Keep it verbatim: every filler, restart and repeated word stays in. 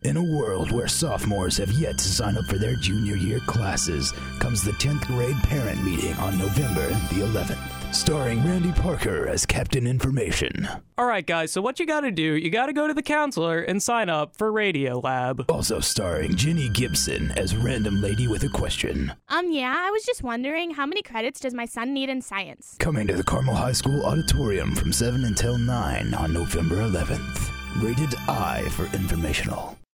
In a world where sophomores have yet to sign up for their junior year classes, comes the tenth grade parent meeting on November the eleventh, starring Randy Parker as Captain Information. All right, guys, so what you gotta do, you gotta go to the counselor and sign up for Radio Lab. Also starring Jenny Gibson as Random Lady with a Question. Um, yeah, I was just wondering, how many credits does my son need in science? Coming to the Carmel High School Auditorium from seven until nine on November eleventh. Rated I for informational.